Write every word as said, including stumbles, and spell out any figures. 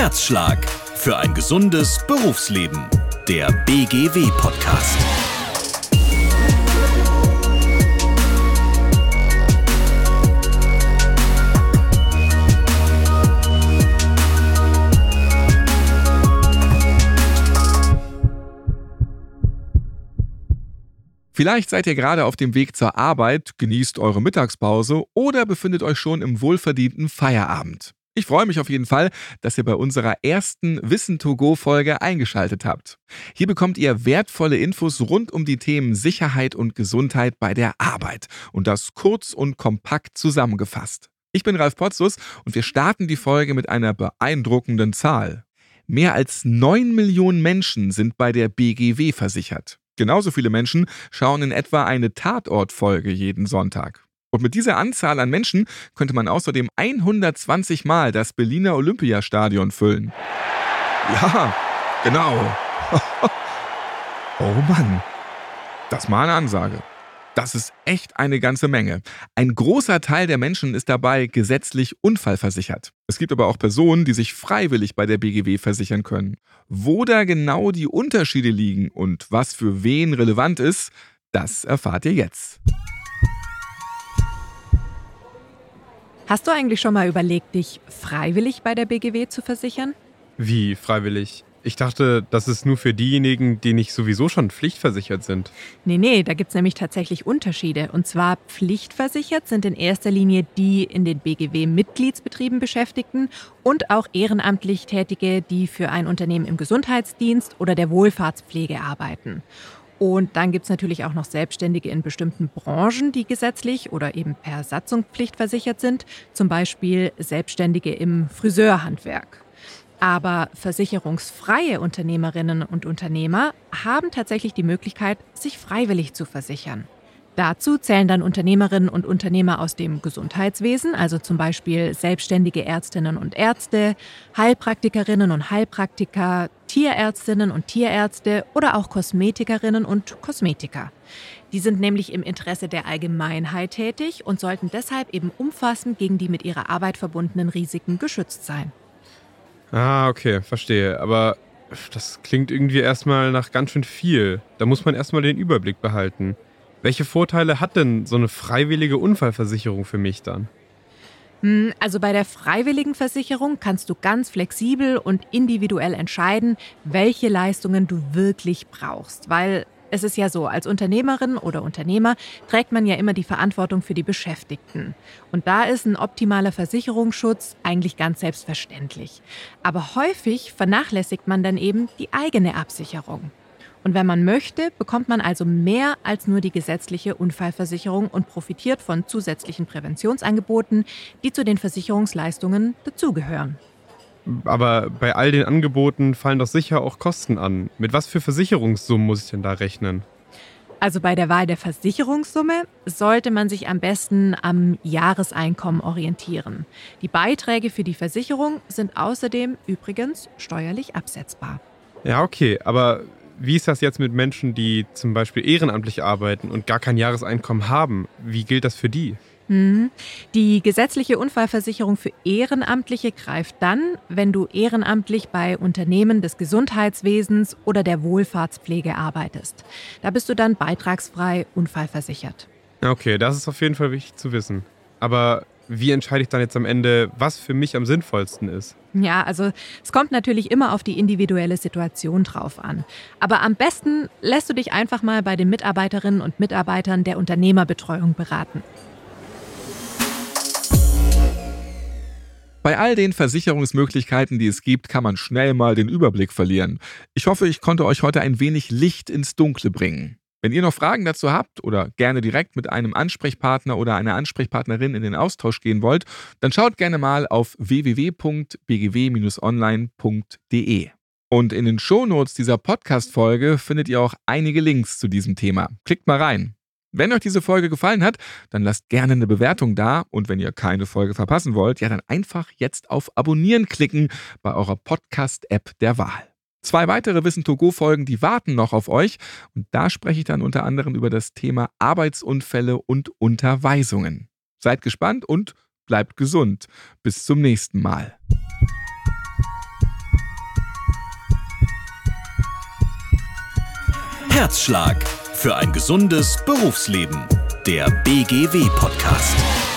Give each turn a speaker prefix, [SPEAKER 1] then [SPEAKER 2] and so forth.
[SPEAKER 1] Herzschlag für ein gesundes Berufsleben. Der B G W-Podcast.
[SPEAKER 2] Vielleicht seid ihr gerade auf dem Weg zur Arbeit, genießt eure Mittagspause oder befindet euch schon im wohlverdienten Feierabend. Ich freue mich auf jeden Fall, dass ihr bei unserer ersten Wissen to go Folge eingeschaltet habt. Hier bekommt ihr wertvolle Infos rund um die Themen Sicherheit und Gesundheit bei der Arbeit und das kurz und kompakt zusammengefasst. Ich bin Ralf Potzus und wir starten die Folge mit einer beeindruckenden Zahl. Mehr als neun Millionen Menschen sind bei der B G W versichert. Genauso viele Menschen schauen in etwa eine Tatort-Folge jeden Sonntag. Und mit dieser Anzahl an Menschen könnte man außerdem hundertzwanzig Mal das Berliner Olympiastadion füllen. Ja, genau. Oh Mann, das ist mal eine Ansage. Das ist echt eine ganze Menge. Ein großer Teil der Menschen ist dabei gesetzlich unfallversichert. Es gibt aber auch Personen, die sich freiwillig bei der B G W versichern können. Wo da genau die Unterschiede liegen und was für wen relevant ist, das erfahrt ihr jetzt.
[SPEAKER 3] Hast du eigentlich schon mal überlegt, dich freiwillig bei der B G W zu versichern?
[SPEAKER 4] Wie freiwillig? Ich dachte, das ist nur für diejenigen, die nicht sowieso schon pflichtversichert sind.
[SPEAKER 3] Nee, nee, da gibt's nämlich tatsächlich Unterschiede. Und zwar pflichtversichert sind in erster Linie die in den B G W-Mitgliedsbetrieben Beschäftigten und auch ehrenamtlich Tätige, die für ein Unternehmen im Gesundheitsdienst oder der Wohlfahrtspflege arbeiten. Und dann gibt's natürlich auch noch Selbstständige in bestimmten Branchen, die gesetzlich oder eben per Satzung pflichtversichert sind, zum Beispiel Selbstständige im Friseurhandwerk. Aber versicherungsfreie Unternehmerinnen und Unternehmer haben tatsächlich die Möglichkeit, sich freiwillig zu versichern. Dazu zählen dann Unternehmerinnen und Unternehmer aus dem Gesundheitswesen, also zum Beispiel selbstständige Ärztinnen und Ärzte, Heilpraktikerinnen und Heilpraktiker, Tierärztinnen und Tierärzte oder auch Kosmetikerinnen und Kosmetiker. Die sind nämlich im Interesse der Allgemeinheit tätig und sollten deshalb eben umfassend gegen die mit ihrer Arbeit verbundenen Risiken geschützt sein.
[SPEAKER 4] Ah, okay, verstehe. Aber das klingt irgendwie erstmal nach ganz schön viel. Da muss man erstmal den Überblick behalten. Welche Vorteile hat denn so eine freiwillige Unfallversicherung für mich dann?
[SPEAKER 3] Also bei der freiwilligen Versicherung kannst du ganz flexibel und individuell entscheiden, welche Leistungen du wirklich brauchst. Weil es ist ja so, als Unternehmerin oder Unternehmer trägt man ja immer die Verantwortung für die Beschäftigten. Und da ist ein optimaler Versicherungsschutz eigentlich ganz selbstverständlich. Aber häufig vernachlässigt man dann eben die eigene Absicherung. Und wenn man möchte, bekommt man also mehr als nur die gesetzliche Unfallversicherung und profitiert von zusätzlichen Präventionsangeboten, die zu den Versicherungsleistungen dazugehören.
[SPEAKER 4] Aber bei all den Angeboten fallen doch sicher auch Kosten an. Mit was für Versicherungssummen muss ich denn da rechnen?
[SPEAKER 3] Also bei der Wahl der Versicherungssumme sollte man sich am besten am Jahreseinkommen orientieren. Die Beiträge für die Versicherung sind außerdem übrigens steuerlich absetzbar.
[SPEAKER 4] Ja, okay, aber wie ist das jetzt mit Menschen, die zum Beispiel ehrenamtlich arbeiten und gar kein Jahreseinkommen haben? Wie gilt das für die?
[SPEAKER 3] Die gesetzliche Unfallversicherung für Ehrenamtliche greift dann, wenn du ehrenamtlich bei Unternehmen des Gesundheitswesens oder der Wohlfahrtspflege arbeitest. Da bist du dann beitragsfrei unfallversichert.
[SPEAKER 4] Okay, das ist auf jeden Fall wichtig zu wissen. Aber wie entscheide ich dann jetzt am Ende, was für mich am sinnvollsten ist?
[SPEAKER 3] Ja, also es kommt natürlich immer auf die individuelle Situation drauf an. Aber am besten lässt du dich einfach mal bei den Mitarbeiterinnen und Mitarbeitern der Unternehmerbetreuung beraten.
[SPEAKER 2] Bei all den Versicherungsmöglichkeiten, die es gibt, kann man schnell mal den Überblick verlieren. Ich hoffe, ich konnte euch heute ein wenig Licht ins Dunkle bringen. Wenn ihr noch Fragen dazu habt oder gerne direkt mit einem Ansprechpartner oder einer Ansprechpartnerin in den Austausch gehen wollt, dann schaut gerne mal auf w w w punkt b g w bindestrich online punkt d e. Und in den Shownotes dieser Podcast-Folge findet ihr auch einige Links zu diesem Thema. Klickt mal rein. Wenn euch diese Folge gefallen hat, dann lasst gerne eine Bewertung da und wenn ihr keine Folge verpassen wollt, ja dann einfach jetzt auf Abonnieren klicken bei eurer Podcast-App der Wahl. Zwei weitere Wissen to go Folgen, die warten noch auf euch und da spreche ich dann unter anderem über das Thema Arbeitsunfälle und Unterweisungen. Seid gespannt und bleibt gesund. Bis zum nächsten Mal.
[SPEAKER 1] Herzschlag für ein gesundes Berufsleben. Der B G W Podcast.